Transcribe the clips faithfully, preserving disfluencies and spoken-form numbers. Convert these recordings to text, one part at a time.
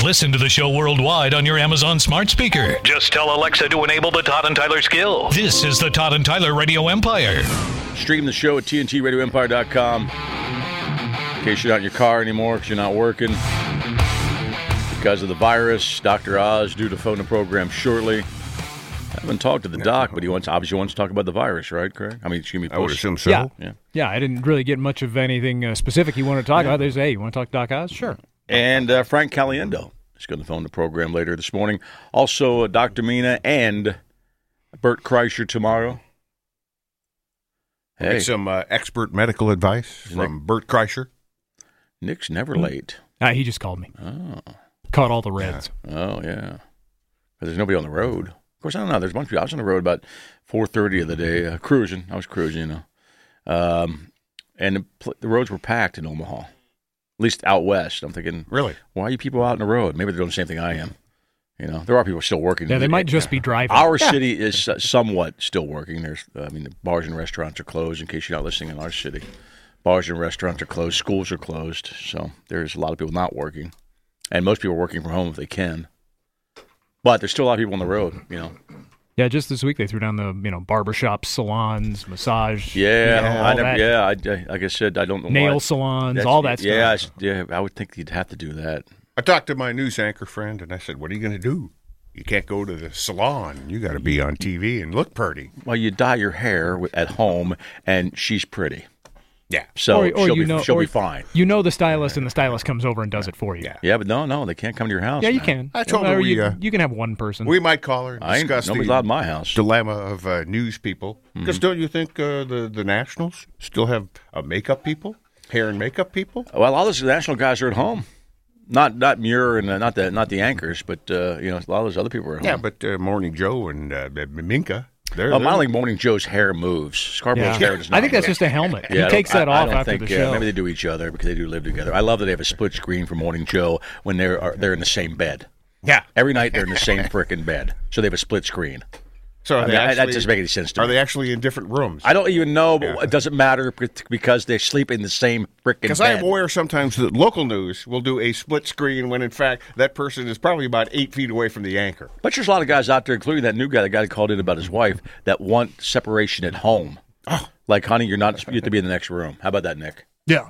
Listen to the show worldwide on your Amazon smart speaker. Just tell Alexa to enable the Todd and Tyler skill. This is the Todd and Tyler Radio Empire. Stream the show at T N T radio empire dot com. In case you're not in your car anymore because you're not working. Because of the virus, Doctor Oz due to phone the program shortly. I haven't talked to the doc, but he wants obviously wants to talk about the virus, right, Craig? I mean, excuse me. I would assume so. Yeah. yeah. Yeah, I didn't really get much of anything uh, specific he wanted to talk yeah. about. They say, hey, you want to talk to Doc Oz? Sure. And uh, Frank Caliendo is going to phone the program later this morning. Also, uh, Doctor Mina and Bert Kreischer tomorrow. Hey. Get some uh, expert medical advice from Nick, Bert Kreischer. Nick's never late. Uh, he just called me. Oh. Caught all the reds. Yeah. Oh, yeah. But there's nobody on the road. Of course, I don't know. There's a bunch of people. I was on the road about four thirty of the day, uh, cruising. I was cruising, you know. Um, and the, the roads were packed in Omaha, at least out west. I'm thinking, really? Why are you people out on the road? Maybe they're doing the same thing I am. You know, there are people still working. Yeah, they might just be driving. Our yeah. city is somewhat still working. There's, I mean, the bars and restaurants are closed, in case you're not listening in our city. Bars and restaurants are closed. Schools are closed. So there's a lot of people not working. And most people are working from home if they can. But there's still a lot of people on the road, you know. Yeah, just this week they threw down the, you know, barbershops, salons, massage. Yeah, you know, I never, that. yeah. I, I, like I said, I don't know Nail why. salons, That's, all that yeah, stuff. I, yeah, I would think you'd have to do that. I talked to my news anchor friend, and I said, what are you going to do? You can't go to the salon. You got to be on T V and look pretty. Well, you dye your hair at home, and she's pretty. Yeah. So or, or she'll, you be, know, she'll or be fine. You know the stylist, and the stylist comes over and does it for you. Yeah, yeah but no, no, they can't come to your house. Yeah, you man. can. I told or her we, you, uh, you can have one person. We might call her and I ain't, discuss nobody's the allowed in my house. dilemma of uh, news people. Because Mm-hmm. don't you think uh, the, the Nationals still have uh, makeup people? Hair and makeup people? Well, all those national guys are at home. Not not Muir and uh, not the not the anchors, but uh, you know, a lot of those other people are at home. Yeah, but uh, Morning Joe and uh, Minka, they're, oh, they're I don't think Morning Joe's hair moves. Scarborough's yeah. hair does not I think that's move. just a helmet. Yeah, he takes that I, off I don't after think, the show. Uh, maybe they do each other because they do live together. I love that they have a split screen for Morning Joe when they're are, they're in the same bed. Yeah, every night they're in the same frickin' bed, so they have a split screen. So I mean, actually, that doesn't make any sense to are me. they actually in different rooms? I don't even know, but Yeah. it doesn't matter because they sleep in the same frickin' bed. Because I am aware sometimes that local news will do a split screen when, in fact, that person is probably about eight feet away from the anchor. But there's a lot of guys out there, including that new guy, the guy that called in about his wife, that want separation at home. Oh. Like, honey, you're not. You have to be in the next room. How about that, Nick? Yeah.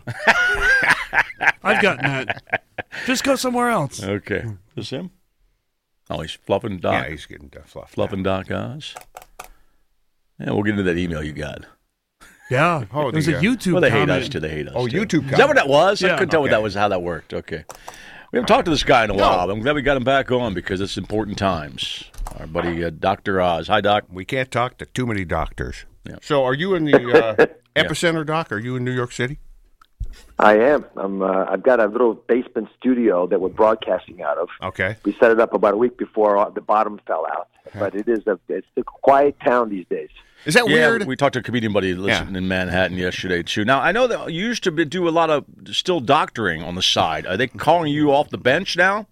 I've gotten that. Just go somewhere else. Okay. Is this him? Oh, he's fluffing Doc. Yeah, he's getting uh, fluffed. Fluffing Doc Oz. Yeah, we'll get into that email you got. Yeah. Oh, it was the, a YouTube Well, they hate comment. us too. They hate us. Oh, too. YouTube Is that what that was? I Yeah. couldn't tell what Okay. that was. How that worked. Okay. We haven't talked to this guy in a while. I'm glad we got him back on because it's important times. Our buddy uh, Doctor Oz. Hi, Doc. We can't talk to too many doctors. Yeah. So are you in the uh, epicenter, Doc? Are you in New York City? I am. I'm. Uh, I've got a little basement studio that we're broadcasting out of. Okay. We set it up about a week before the bottom fell out. But it is a. It's a quiet town these days. Is that Yeah, weird? we talked to a comedian buddy listening Yeah. in Manhattan yesterday, too. Now, I know that you used to be, do a lot of still doctoring on the side. Are they calling you off the bench now?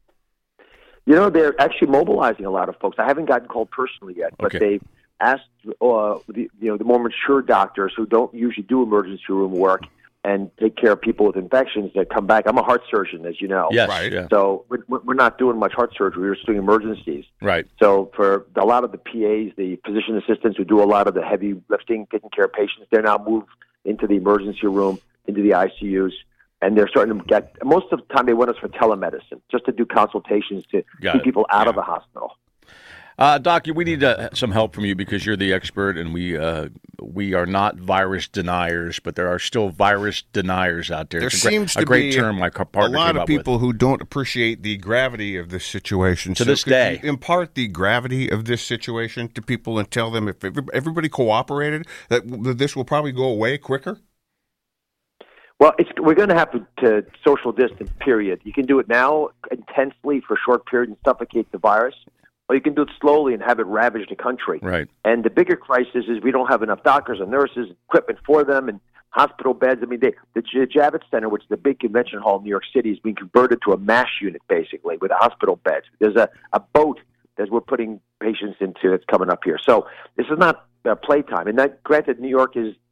You know, they're actually mobilizing a lot of folks. I haven't gotten called personally yet, but Okay. they've asked uh, the you know the more mature doctors who don't usually do emergency room work and take care of people with infections that come back. I'm a heart surgeon, as you know. Yes. Right. Yeah. So we're, we're not doing much heart surgery. We're just doing emergencies. Right. So for a lot of the P As, the physician assistants who do a lot of the heavy lifting, taking care of patients, they're now moved into the emergency room, into the I C Us, and they're starting to get, most of the time they want us for telemedicine, just to do consultations to Got keep it. people out Yeah. of the hospital. Uh, Doc, we need uh, some help from you because you're the expert, and we uh, we are not virus deniers, but there are still virus deniers out there. There It's a, seems great, to a great be term my a partner lot came of up people with. who don't appreciate the gravity of this situation. To So this could day. you impart the gravity of this situation to people and tell them if every- everybody cooperated, that w- this will probably go away quicker? Well, it's, we're going to have to, to social distance, period. You can do it now intensely for a short period and suffocate the virus, or you can do it slowly and have it ravage the country. Right. And the bigger crisis is we don't have enough doctors and nurses, equipment for them, and hospital beds. I mean, they, the J- Javits Center, which is the big convention hall in New York City, is being converted to a MASH unit, basically, with hospital beds. There's a, a boat that we're putting patients into that's coming up here. So this is not uh, playtime. And that, granted, New York is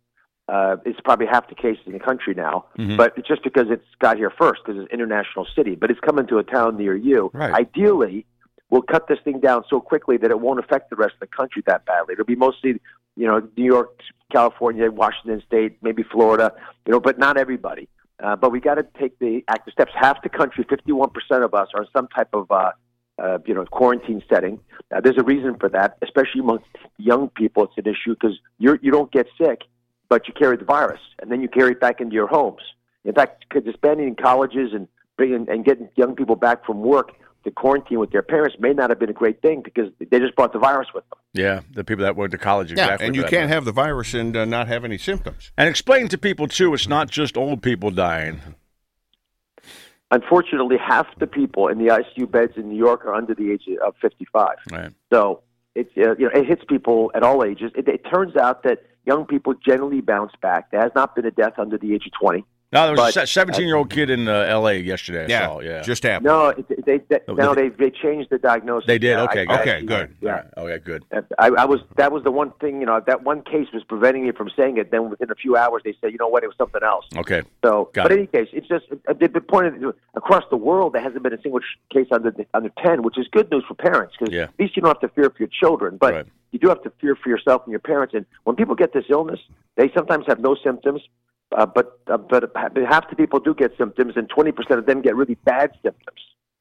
Uh, it's probably half the cases in the country now, Mhm. but it's just because it's got here first because it's an international city. But it's coming to a town near you. Right. Ideally, we'll cut this thing down so quickly that it won't affect the rest of the country that badly. It'll be mostly, you know, New York, California, Washington State, maybe Florida, you know, but not everybody. Uh, but we got to take the active steps. Half the country, fifty-one percent of us, are in some type of, uh, uh, you know, quarantine setting. Uh, there's a reason for that, especially amongst young people. It's an issue because you you don't get sick, but you carry the virus, and then you carry it back into your homes. In fact, disbanding colleges and bringing and getting young people back from work to quarantine with their parents may not have been a great thing because they just brought the virus with them. Yeah, the people that went to college. Yeah, Exactly. and you for that can't matter. have the virus and uh, not have any symptoms. And explain to people, too, it's not just old people dying. Unfortunately, half the people in the I C U beds in New York are under the age of fifty-five. Right. So it's uh, you know it hits people at all ages. It, it turns out that young people generally bounce back. There has not been a death under the age of twenty. No, there was But- a seventeen-year-old kid in uh, L A yesterday. I Yeah, saw, yeah. just happened. No, it, they, they, Oh, no, they- they they changed the diagnosis. They did? Yeah, Okay, I- good. Okay, good. Yeah. All right. Okay, good. I, I was that was the one thing, you know, that one case was preventing me from saying it. Then within a few hours, they said, you know what, it was something else. Okay. So, Got but it. in any case, it's just uh, they've been pointing across the world. There hasn't been a single sh- case under the, under ten, which is good news for parents because Yeah. at least you don't have to fear for your children, but Right. you do have to fear for yourself and your parents. And when people get this illness, they sometimes have no symptoms, uh, but uh, but half the people do get symptoms, and twenty percent of them get really bad symptoms.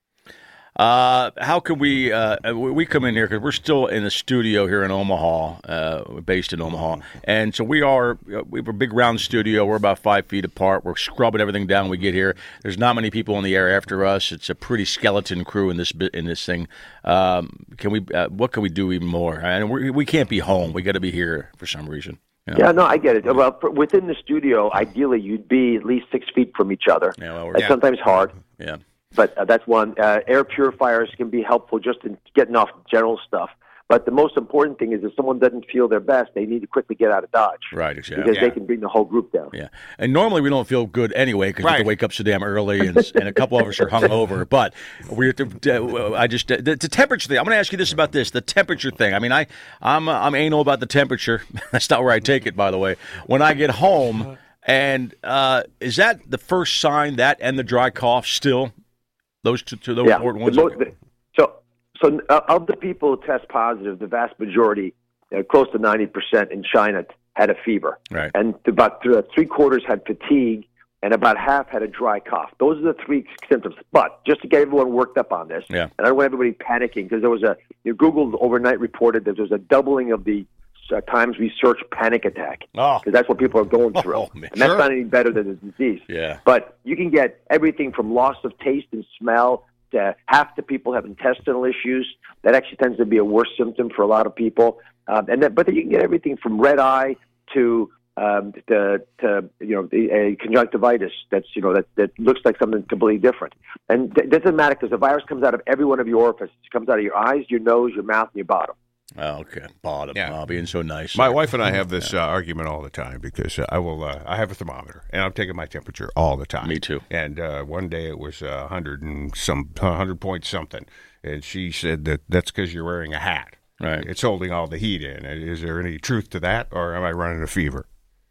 Uh, how can we, uh, we we come in here because we're still in the studio here in Omaha, uh, we're based in Omaha. And so we are, we have a big round studio. We're about five feet apart. We're scrubbing everything down when we get here. There's not many people in the air after us. It's a pretty skeleton crew in this bit in this thing. Um, can we, uh, what can we do even more? And we we can't be home. We got to be here for some reason. You know? Yeah, no, I get it. Well, for, within the studio, ideally, you'd be at least six feet from each other. Yeah, well, we're- That's yeah. sometimes hard. Yeah. But uh, that's one. Uh, air purifiers can be helpful just in getting off general stuff. But the most important thing is if someone doesn't feel their best, they need to quickly get out of Dodge. Right, exactly. Because Yeah. they can bring the whole group down. Yeah, and normally we don't feel good anyway because we have Right. to wake up so damn early, and, and a couple of us are hungover. But we're to, I just the, the temperature thing. I'm going to ask you this about this: the temperature thing. I mean, I I'm uh, I'm anal about the temperature. That's not where I take it, by the way. When I get home, and uh, is that the first sign that and the dry cough still? Those two, two those Yeah. important The ones. mo- the- so, so uh, of the people who test positive, the vast majority, uh, close to ninety percent in China, had a fever. Right. And about th- three quarters had fatigue, and about half had a dry cough. Those are the three symptoms. But just to get everyone worked up on this, Yeah. and I don't want everybody panicking because there was a, you know, Google overnight reported that there was a doubling of the uh, times we search panic attack. Oh. Because that's what people are going through. Oh, man. and that's Sure. not any better than the disease. Yeah. But you can get everything from loss of taste and smell to half the people have intestinal issues. That actually tends to be a worse symptom for a lot of people. Um, and then, but then you can get everything from red eye to um, to, to you know the, a conjunctivitis. That's you know that that looks like something completely different. And it doesn't matter because the virus comes out of every one of your orifices. It comes out of your eyes, your nose, your mouth, and your bottom. Oh, okay, bottom. Yeah. Oh, being so nice. My wife and I have this uh, argument all the time because uh, I will. Uh, I have a thermometer and I'm taking my temperature all the time. Me too. And uh, one day it was a uh, hundred and some hundred point something, and she said that that's because you're wearing a hat. Right. It's holding all the heat in. Is there any truth to that, or am I running a fever?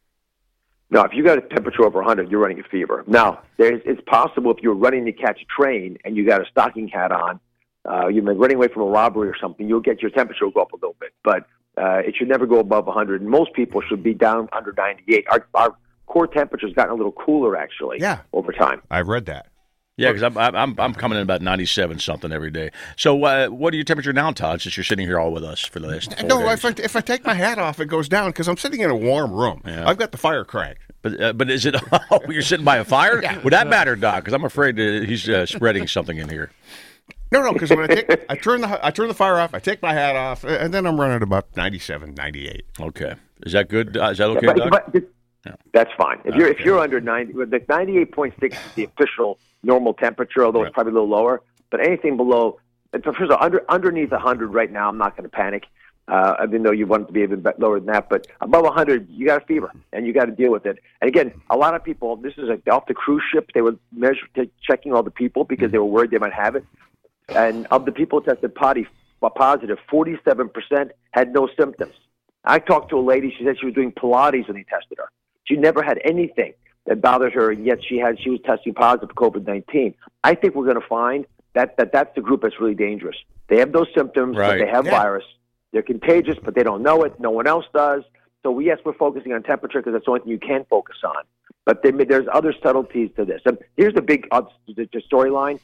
Now, if you got a temperature over one hundred, you're running a fever. Now, there's, it's possible if you're running to catch a train and you got a stocking hat on, uh, you've been running away from a robbery or something, you'll get your temperature will go up a little bit. But uh, it should never go above one hundred. And most people should be down under ninety-eight. Our, our core temperature's gotten a little cooler, actually, Yeah. over time. I've read that. Yeah, because I'm, I'm I'm coming in about ninety-seven something every day. So, uh, what are your temperature now, Todd? Since you're sitting here all with us for the last four No, days? if I, if I take my hat off, it goes down because I'm sitting in a warm room. Yeah. I've got the fire cranked. But uh, but is it? Oh, you're sitting by a fire? Would that matter, Doc? Because I'm afraid that he's uh, spreading something in here. No, no, because when I take, I turn the I turn the fire off, I take my hat off, and then I'm running about ninety-seven, ninety-eight. Okay, is that good? Uh, is that okay, but, Doc? but th- Yeah. That's fine. If you're if Okay. you're under ninety, the ninety-eight point six is the official normal temperature, although Right. it's probably a little lower. But anything below, first of all, under underneath one hundred right now, I'm not going to panic. Uh, even though you want it to be even bit lower than that, but above one hundred, you got a fever, and you got to deal with it. And again, a lot of people, this is like off the cruise ship, they were measure, t- checking all the people because they were worried they might have it. And of the people who tested potty, positive, forty-seven percent had no symptoms. I talked to a lady, she said she was doing Pilates when they tested her. She never had anything that bothered her, and yet she had she was testing positive for COVID nineteen. I think we're going to find that, that that's the group that's really dangerous. They have those symptoms, Right. but they have Yeah. virus. They're contagious, but they don't know it. No one else does. So, yes, we're focusing on temperature because that's the only thing you can focus on. But they, there's other subtleties to this. And here's the big uh, the, the storyline.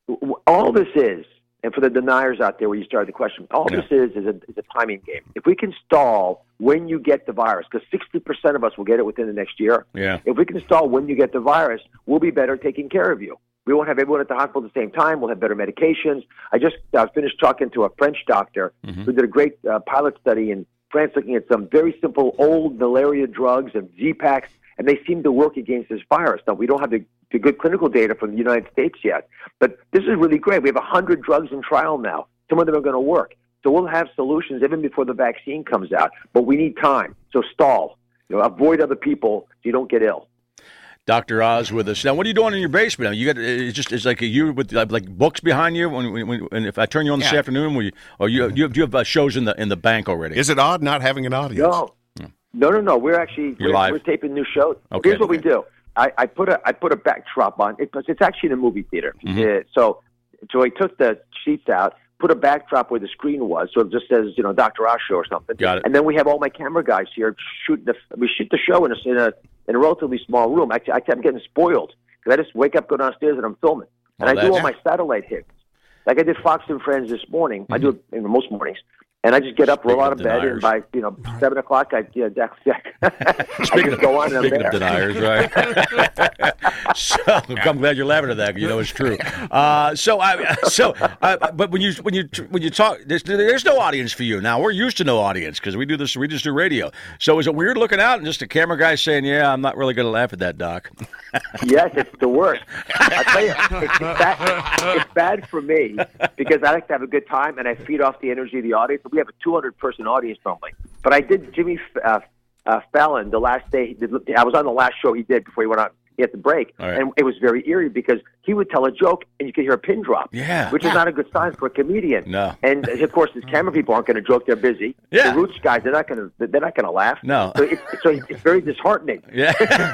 All this is, and for the deniers out there where you started the question, all Yeah. this is is a, is a timing game. If we can stall when you get the virus, because sixty percent of us will get it within the next year. Yeah. If we can stall when you get the virus, we'll be better taking care of you. We won't have everyone at the hospital at the same time. We'll have better medications. I just uh, finished talking to a French doctor Mm-hmm. who did a great uh, pilot study in France looking at some very simple old malaria drugs and Z-Paks, and they seem to work against this virus. Now, we don't have the, the good clinical data from the United States yet, but this is really great. We have one hundred drugs in trial now. Some of them are going to work. So we'll have solutions even before the vaccine comes out, but we need time. So stall. You know, avoid other people so you don't get ill. Doctor Oz with us now. What are you doing in your basement? You got it's just it's like a, you with uh, like books behind you. When, when, when if I turn you on this Yeah. afternoon, will you or you you have, do you have uh, shows in the in the bank already? Is it odd not having an audience? No, no, no, no. We're actually You're we're, live. we're taping new shows. Okay. Here's what we do. I, I put a I put a backdrop on. It, it's actually in a movie theater. Mm-hmm. Uh, so so I took the sheets out, put a backdrop where the screen was, so it just says you know Doctor Oz show or something. Got it. And then we have all my camera guys here shooting. The, we shoot the show in a in a in a relatively small room. Actually, I, I'm getting spoiled because I just wake up, go downstairs, and I'm filming. And Oh, I do that's- all my satellite hits. Like I did Fox and Friends this morning. I do it you know, most mornings. And I just get up, roll Speaking out of of bed, deniers. and by you know seven o'clock, I yeah, Jack, Jack. I Speaking just go on and I'm Speaking there. of deniers, right? so I'm glad you're laughing at that because you know it's true. Uh, so I so uh, but when you when you when you talk, there's, there's no audience for you now. We're used to no audience because we do this. We just do radio. So is it weird looking out and just a camera guy saying, "Yeah, I'm not really going to laugh at that, Doc." Yes, it's the worst. I tell you, it's bad, it's bad for me because I like to have a good time and I feed off the energy of the audience. We have a two hundred person audience normally, but I did Jimmy uh, uh, Fallon the last day. He did, I was on the last show he did before he went out. He had to break, All right. and it was very eerie because he would tell a joke and you could hear a pin drop. Yeah. which is not a good sign for a comedian. No. And of course, his camera people aren't going to joke; they're busy. Yeah. The Roots guys, they're not going to. They're not going to laugh. No. So it's, so it's very disheartening. Yeah.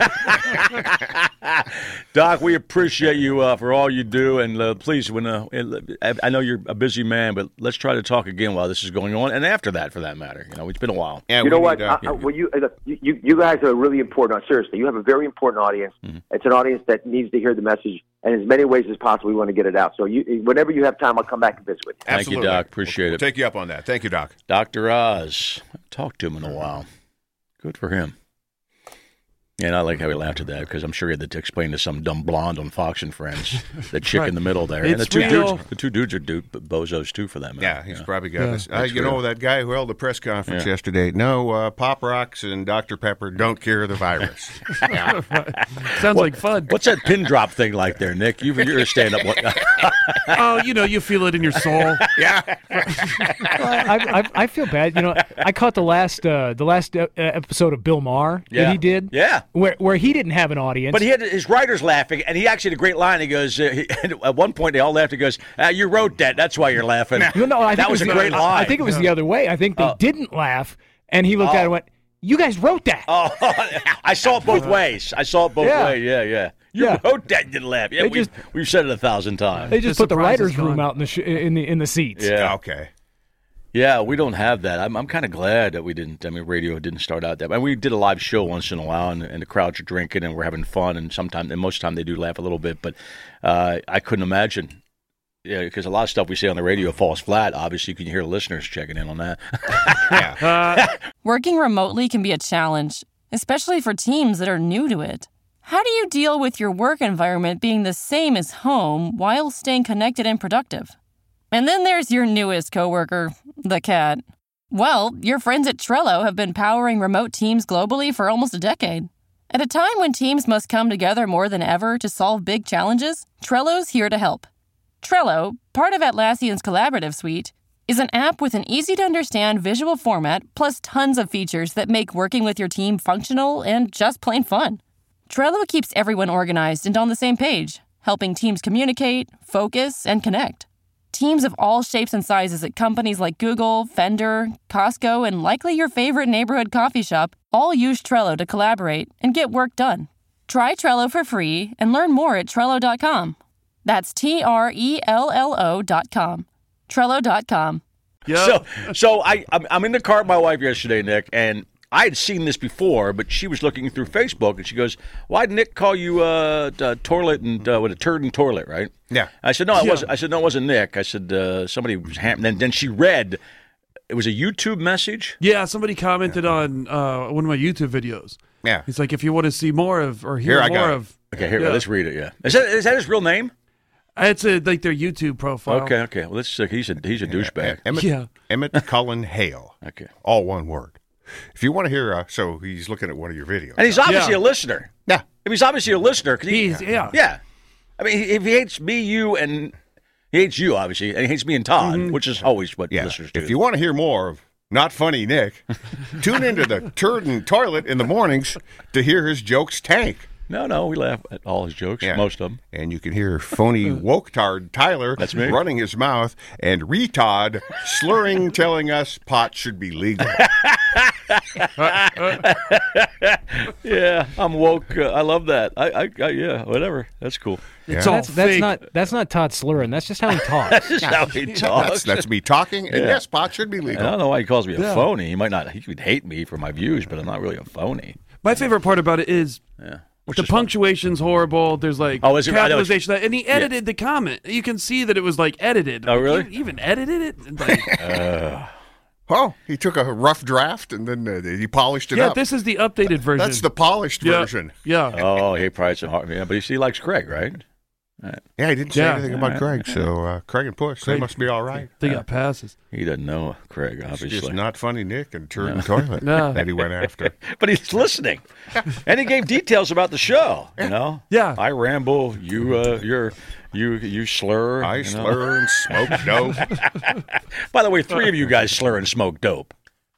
Doc, we appreciate you uh, for all you do, and uh, please, when uh, I I know you're a busy man, but let's try to talk again while this is going on, and after that, for that matter. You know, it's been a while. Yeah, You we know need, what? uh, Uh, uh, well, you, uh, you you guys are really important. Seriously, you have a very important audience. Mm-hmm. It's an audience that needs to hear the message, and in as many ways as possible, we want to get it out. So, you, whenever you have time, I'll come back and visit with you. Thank you, absolutely. Doc. Appreciate We'll it. Take you up on that. Thank you, Doc. Doctor Oz. Talked to him in a while. Good for him. And I like how he laughed at that because I'm sure he had to explain to some dumb blonde on Fox and Friends, the chick Right. in the middle there. and the It's two real. dudes, the two dudes are dude, bozos too for that matter. Yeah, he's You know. probably got Yeah. this. Uh, That's you know, real. that guy who held the press conference Yeah. yesterday. No, uh, Pop Rocks and Doctor Pepper don't cure the virus. Yeah. Sounds like fun. What's that pin drop thing like there, Nick? You, you're a stand-up. Oh, you know, you feel it in your soul. yeah. I, I, I feel bad. You know, I caught the last uh, the last uh, episode of Bill Maher Yeah. that he did. Yeah. Where where he didn't have an audience. But he had his writers laughing, and he actually had a great line. He goes, uh, he, at one point they all laughed. He goes, ah, "You wrote that. That's why you're laughing." No, no, I think that it was a the- great I- line. I think it was the other way. I think they Oh. didn't laugh, and he looked at it and went, "You guys wrote that." Oh, I saw it both ways. I saw it both Yeah. ways. Yeah, yeah. You Yeah. wrote that and didn't laugh. Yeah, They we, just- we've said it a thousand times. They just The put the surprise is writers' room gone. out in the sh- in the in the seats. yeah. Okay. Yeah, we don't have that. I'm, I'm kind of glad that we didn't. I mean, radio didn't start out that. I mean, we did a live show once in a while, and, and the crowds are drinking, and we're having fun, and sometimes, and most of the time, they do laugh a little bit. But uh, I couldn't imagine, yeah, because a lot of stuff we say on the radio falls flat. Obviously, you can hear the listeners checking in on that. Working remotely can be a challenge, especially for teams that are new to it. How do you deal with your work environment being the same as home while staying connected and productive? And then there's your newest coworker, the cat. Well, your friends at Trello have been powering remote teams globally for almost a decade. At a time when teams must come together more than ever to solve big challenges, Trello's here to help. Trello, part of Atlassian's collaborative suite, is an app with an easy-to-understand visual format plus tons of features that make working with your team functional and just plain fun. Trello keeps everyone organized and on the same page, helping teams communicate, focus, and connect. Teams of all shapes and sizes at companies like Google, Fender, Costco, and likely your favorite neighborhood coffee shop all use Trello to collaborate and get work done. Try Trello for free and learn more at Trello dot com. That's T R E L L O dot com. Trello dot com. Yep. So, so I, I'm, I'm in the car with my wife yesterday, Nick, and I had seen this before, but she was looking through Facebook, and she goes, "Why'd Nick call you uh, uh, toilet and uh, with a turd and toilet?" Right? Yeah. I said, "No, it Yeah. wasn't." I said, "No, it wasn't Nick." I said, uh, "Somebody was ham." Then, then she read. It was a YouTube message. Yeah, somebody commented on uh, one of my YouTube videos. Yeah. He's like, if you want to see more of or hear Here, I more got it. of, Okay, here, Yeah. let's read it. Yeah, is that is that his real name? it's a, like their YouTube profile. Okay, okay. Well, let's. Uh, he's a he's a douchebag. Emmett, Yeah. Emmett Cullen Hale. Okay, All one word. If you want to hear, uh, so he's looking at one of your videos. and he's obviously Yeah. a listener. Yeah. I mean, he's obviously a listener. 'Cause he, He's yeah. yeah. I mean, if he hates me, you, and he hates you, obviously, and he hates me and Todd, which is always what Yeah. listeners do. If you want to hear more of Not Funny Nick, tune into the Turd and Toilet in the mornings to hear his jokes tank. no, no, we laugh at all his jokes, Yeah. most of them. And you can hear phony woke-tard Tyler That's me. running his mouth and retard slurring, telling us pot should be legal. Yeah, I'm woke. Uh, I love that. I, I, I, yeah, whatever. That's cool. It's Yeah. all That's that's fake. not that's not Todd slurring. That's just how he talks. This is how he talks. That's, that's me talking, and Yeah. yes, pot should be I legal. don't know why he calls me a Yeah. phony. He might not. He could hate me for my views, but I'm not really a phony. My favorite part about it is Yeah. Which the is fun. punctuation's horrible. There's like Oh, is it- I know it's- capitalization, and he edited the comment. You can see that it was like edited. Oh, really? He even edited it. Like, Oh, he took a rough draft and then uh, he polished it yeah, up. this is the updated version. That's the polished yeah. version. Yeah. Oh, he probably some hard. Yeah, but he, he likes Craig, right? Yeah, he didn't say Yeah. anything about Craig, so uh, Craig and Push, they Craig- must be all right. They got passes. He doesn't know Craig, It's obviously. just Not Funny Nick and Turd and Toilet No. that he went after. But he's listening, and he gave details about the show. You know, Yeah. I ramble. You, uh, you're, you, you slur. I you know? slur and smoke dope. By the way, three of you guys slur and smoke dope.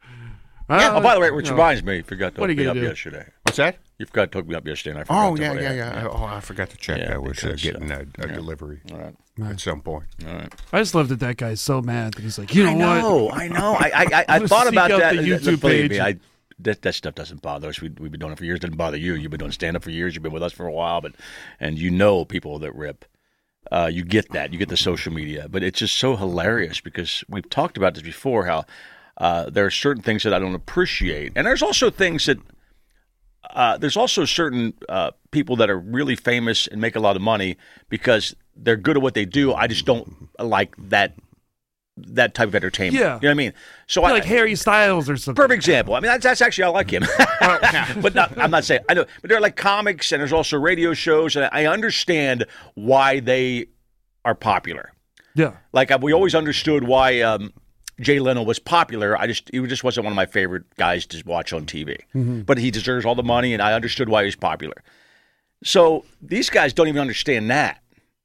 Uh, Oh, by the way, which no. reminds me, you forgot to What are hook you me up gonna do? yesterday. What's that? You forgot to hook me up yesterday, and I forgot Oh, to yeah, what I yeah, had. yeah. Oh, I forgot to check. Yeah, I was uh, because, getting uh, a, a delivery All right. at some point. All right. I just love that that guy's so mad that he's like, you know, I what? know, I know. I, I, I, I I'm gonna thought seek about out that. the and YouTube believe page. me, I, that, that stuff doesn't bother us. We, we've been doing it for years. It doesn't bother you. You've been doing stand-up for years. You've been with us for a while, but and you know people that rip. Uh, you get that. You get the social media. But it's just so hilarious because we've talked about this before, how uh, there are certain things that I don't appreciate. And there's also things that uh, there's also certain uh, people that are really famous and make a lot of money because they're good at what they do. I just don't like that that type of entertainment. Yeah. You know what I mean? So Like I, Harry Styles or something. perfect example. I mean, that's, that's actually, I like him. but not, I'm not saying, I know, but there are like comics and there's also radio shows, and I understand why they are popular. Yeah. Like, I, we always understood why um, Jay Leno was popular. I just, he just wasn't one of my favorite guys to watch on T V. But he deserves all the money, and I understood why he's popular. So these guys don't even understand that.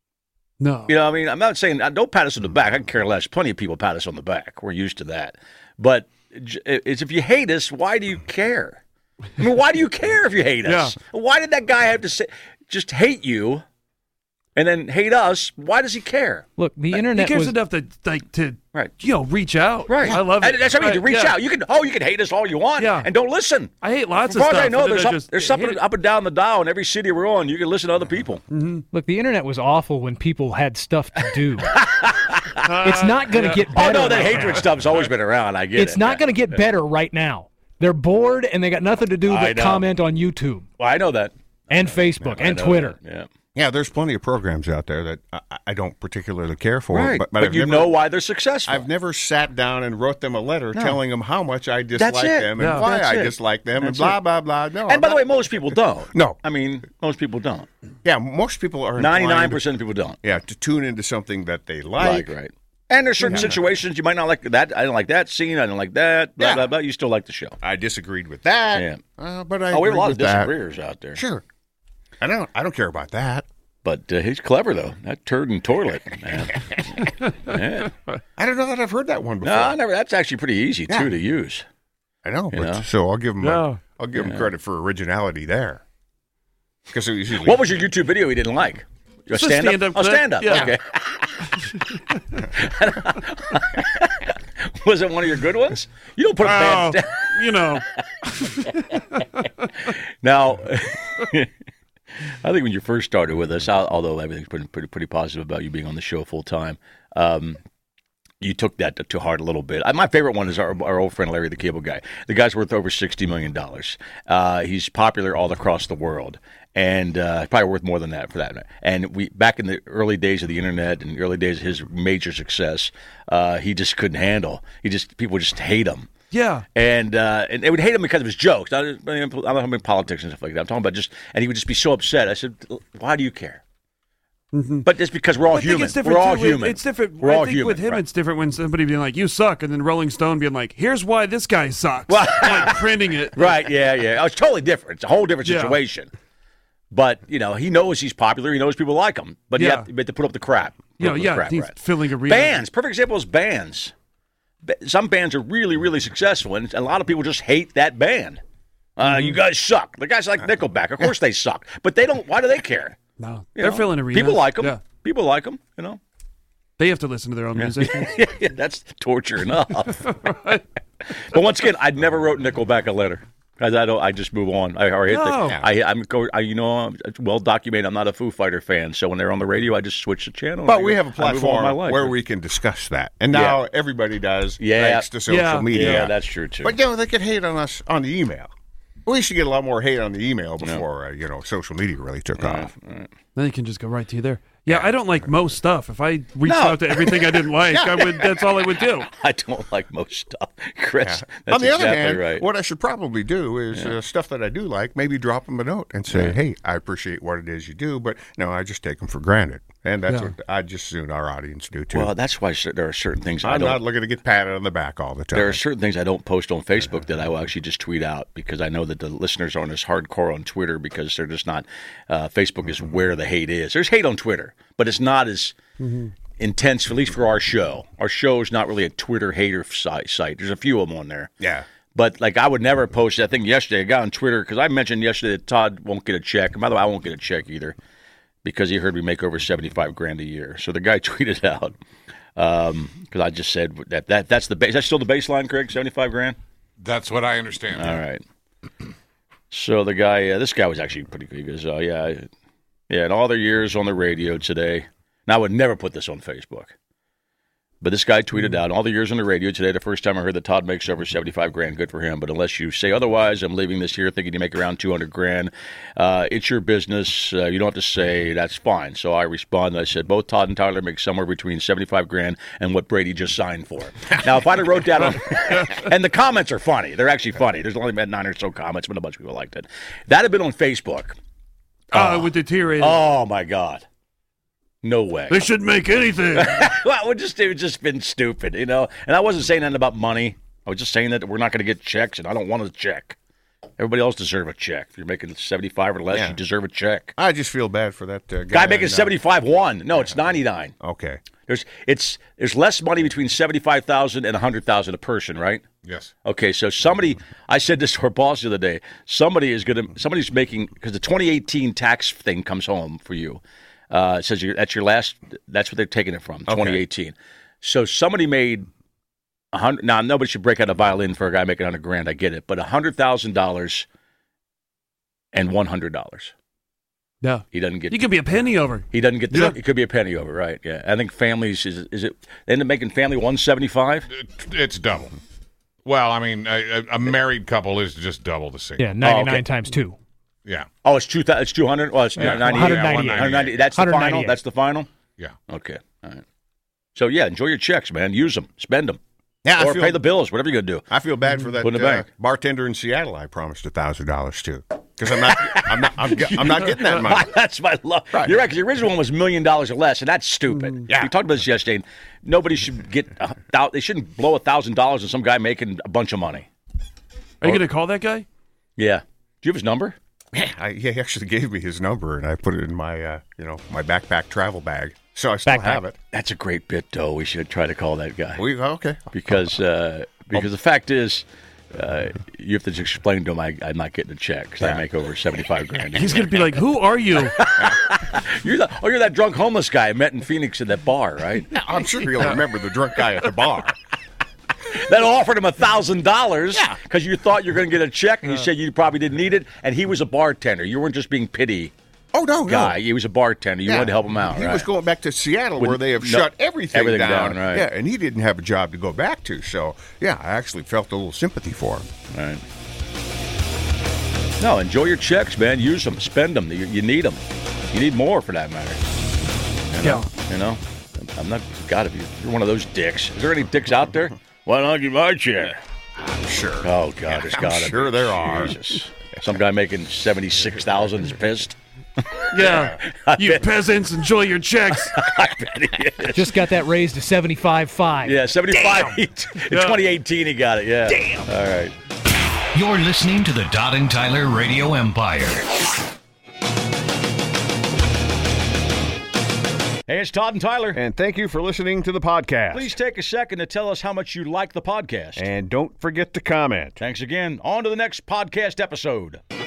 No. You know, I mean, I'm not saying don't pat us on the back. I can care less. Plenty of people pat us on the back. We're used to that. But it's if you hate us, why do you care? I mean, why do you care if you hate us? Why did that guy have to say just hate you and then hate us? Why does he care? Look, the He internet cares was enough to like to Right. you know reach out. Right. I love it. And that's what I mean. To Right, reach yeah. out. You can. Oh, you can hate us all you want. Yeah. And don't listen. I hate lots As of far stuff. as I know, and then there's, I up, just there's hate something it. up and down the dial in every city we're on. You can listen to other people. look. The internet was awful when people had stuff to do. It's not going to get Oh better. no, that right hatred now. stuff's always been around. I get It's it. not going to get better right now. They're bored and they got nothing to do I but know. comment on YouTube Well, I know that. and Facebook I and know Twitter. that. Yeah. Yeah, there's plenty of programs out there that I, I don't particularly care for. Right. But, But, I've you never, know why they're successful. I've never sat down and wrote them a letter No. telling them how much I dislike That's it. them and Yeah. why That's I it. dislike them That's and blah, it. blah, blah. No, And by the I'm way, not- most people don't. No. I mean, most people don't. yeah, most people are Ninety-nine inclined, percent of people don't. yeah, to tune into something that they like. Like, right. And there's certain situations you might not like that. I don't like that scene. I don't like that. Blah Yeah. blah blah. You still like the show. I disagreed with that. Yeah. Uh, but I Oh, we have a agree lot with of that. disagreeers out there. Sure. I don't. I don't care about that. But uh, he's clever though. That turd and toilet, man. yeah. I don't know that I've heard that one before. No, I never. That's actually pretty easy Yeah. too to use. I know, You but know? so I'll give him. Yeah. I'll give him Yeah. credit for originality there. Because it was usually What was your YouTube video you didn't like? A It's a stand up. stand-up Oh, clip. stand up. Yeah. Okay. Was it one of your good ones? You don't put a Oh, band down. you know. Now, I think when you first started with us, although everything's pretty, pretty, pretty positive about you being on the show full time, um, you took that to, to heart a little bit. My favorite one is our, our old friend Larry the Cable Guy. The guy's worth over sixty million dollars. Uh, he's popular all across the world. And uh, probably worth more than that for that. And we back in the early days of the internet and the early days of his major success, uh, he just couldn't handle. He just people just hate him. Yeah. And uh, and they would hate him because of his jokes. I don't know how many politics and stuff like that. I'm talking about just, and he would just be so upset. I said, why do you care? Mm-hmm. But it's because we're all I think human. it's different We're all too. human. It's different. We're I all think human. with him, right. it's different when somebody being like, "You suck," and then Rolling Stone being like, "Here's why this guy sucks." Like printing it. Right? Yeah, yeah. Oh, it's totally different. It's a whole different Yeah. situation. But you know, he knows he's popular. He knows people like him. But Yeah. you have to, you have to put up the crap. Put You know, up the yeah, crap, he's right. filling arenas. Bands. Perfect example is bands. Ba- Some bands are really, really successful, and a lot of people just hate that band. Uh, Mm-hmm. You guys suck. The guys like Nickelback. Of course they suck. But they don't. Why do they care? No, You they're know? filling arenas. People like them. Yeah. People like them. You know. They have to listen to their own music. Yeah, that's torture enough. But once again, I never wrote Nickelback a letter. I, I don't. I just move on. I, or I hit No. the. I, I'm go. I, you know, it's well documented. I'm not a Foo Fighter fan, so when they're on the radio, I just switch the channel. But and we I have a go- I move on with my platform life. where we can discuss that. And now Yeah. everybody does, Yeah. thanks to social Yeah. media. Yeah, that's true too. But, you know, they could hate on us on the email. We used to get a lot more hate on the email before, uh, you know, social media really took off. Then you can just go right to you there. Yeah, I don't like most stuff. If I reached No. out to everything I didn't like, I would. That's all I would do. I don't like most stuff, Chris. That's on the exactly other hand, right. what I should probably do is uh, stuff that I do like, maybe drop them a note and say, hey, I appreciate what it is you do, but no, I just take them for granted. And that's Yeah. what I just assume our audience do, too. Well, that's why cer- there are certain things I I'm don't. not looking to get patted on the back all the time. There are certain things I don't post on Facebook that I will actually just tweet out because I know that the listeners aren't as hardcore on Twitter because they're just not. Uh, Facebook is where the hate is. There's hate on Twitter, but it's not as intense, at least for our show. Our show is not really a Twitter hater site. site. There's a few of them on there. Yeah. But, like, I would never post, I think yesterday, I got on Twitter because I mentioned yesterday that Todd won't get a check. And by the way, I won't get a check either because he heard we make over seventy-five grand a year. So the guy tweeted out because I just said that, that that's the base. That's still the baseline, Craig, seventy-five grand? That's what I understand. All right. So the guy, uh, this guy was actually pretty good. He goes, oh, yeah, yeah, in all their years on the radio today. Now, I would never put this on Facebook. But this guy tweeted out, all the years on the radio today, the first time I heard that Todd makes over seventy-five grand, good for him. But unless you say otherwise, I'm leaving this here thinking you make around two hundred grand. Uh, it's your business. Uh, you don't have to say that's fine. So I responded. I said, both Todd and Tyler make somewhere between seventy-five grand and what Brady just signed for. Now, if I'd have wrote that on, and the comments are funny. They're actually funny. There's only been nine or so comments, but a bunch of people liked it. That had been on Facebook. Oh, it would deteriorate. Oh, my God. No way. They shouldn't make anything. Well, it would just it would just been stupid, you know. And I wasn't saying anything about money. I was just saying that we're not going to get checks, and I don't want a check. Everybody else deserve a check. If you're making seventy-five or less, Yeah. you deserve a check. I just feel bad for that uh, guy. Guy making and, uh, seventy-five one. No, it's ninety-nine. Okay. There's it's there's less money between seventy-five thousand and a hundred thousand a person, right? Yes. Okay, so somebody, I said this to our boss the other day. Somebody is going to somebody's making because the twenty eighteen tax thing comes home for you. Uh, it says you're, that's your last. That's what they're taking it from. twenty eighteen. So somebody made a hundred. Now nobody should break out a violin for a guy making a hundred grand. I get it, but a hundred thousand dollars and one hundred dollars. No, He doesn't get. you could be a penny over. He doesn't get. The, Yeah. It could be a penny over, right? Yeah. I think families is is it. They end up making family one seventy five. It's double. Well, I mean, a, a married couple is just double the same. Yeah, ninety-nine Oh, okay. times two. Yeah. Oh, it's two. It's two hundred. Well, it's Yeah, ninety. one ninety-eight. one ninety. That's the one final. ninety-eight. That's the final. Yeah. Okay. All right. So yeah, enjoy your checks, man. Use them, spend them, Yeah, I or feel, pay the bills. Whatever you're gonna do. I feel bad for that Put in the uh, bank. bartender in Seattle. I promised a thousand dollars to because I'm not. I'm not. I'm, ge- I'm not getting that money. That's my love. Right. You're right. Because the original one was a million dollars or less, and that's stupid. Yeah. We talked about this yesterday. Nobody should get. A, thou- they shouldn't blow a thousand dollars on some guy making a bunch of money. Are you going to call that guy? Yeah. Do you have his number? I, he actually gave me his number, and I put it in my, uh, you know, my backpack travel bag. So I still Backpack. have it. That's a great bit, though. We should try to call that guy. We okay. because uh, because the fact is, uh, you have to just explain to him I, I'm not getting a check because Yeah. I make over seventy-five grand. He's going to be like, who are you? You're the, oh, you're that drunk homeless guy I met in Phoenix at that bar, right? I'm sure he'll remember the drunk guy at the bar. That offered him a thousand dollars Yeah. because you thought you were going to get a check, and you said you probably didn't need it, and he was a bartender. You weren't just being pity Oh, no, guy. no. He was a bartender. You Yeah. wanted to help him out. He right? was going back to Seattle With where they have no- shut everything, everything down. down, right. Yeah, and he didn't have a job to go back to. So, yeah, I actually felt a little sympathy for him. Right. No, enjoy your checks, man. Use them. Spend them. You, you need them. You need more, for that matter. You know? You know? I'm not, got to be. You're one of those dicks. Is there any dicks out there? Why not give my check? I'm sure. Oh, God, there's I'm got to sure be. there are. Jesus. Some guy making seventy-six thousand dollars is pissed. Yeah. You peasants, enjoy your checks. I bet he is. Just got that raised to seventy-five five. Yeah, seventy-five. In Yeah. twenty eighteen, he got it. Yeah. Damn. All right. You're listening to the Todd and Tyler Radio Empire. Hey, it's Todd and Tyler. And thank you for listening to the podcast. Please take a second to tell us how much you like the podcast. And don't forget to comment. Thanks again. On to the next podcast episode.